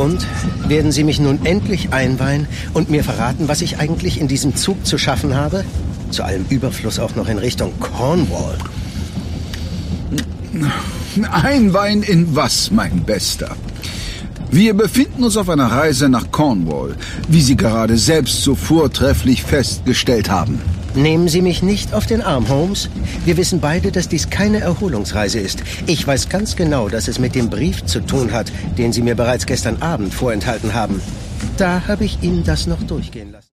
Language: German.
Und werden Sie mich nun endlich einweihen und mir verraten, was ich eigentlich in diesem Zug zu schaffen habe? Zu allem Überfluss auch noch in Richtung Cornwall. Einweihen in was, mein Bester? Wir befinden uns auf einer Reise nach Cornwall, wie Sie gerade selbst so vortrefflich festgestellt haben. Nehmen Sie mich nicht auf den Arm, Holmes. Wir wissen beide, dass dies keine Erholungsreise ist. Ich weiß ganz genau, dass es mit dem Brief zu tun hat, den Sie mir bereits gestern Abend vorenthalten haben. Da habe ich Ihnen das noch durchgehen lassen.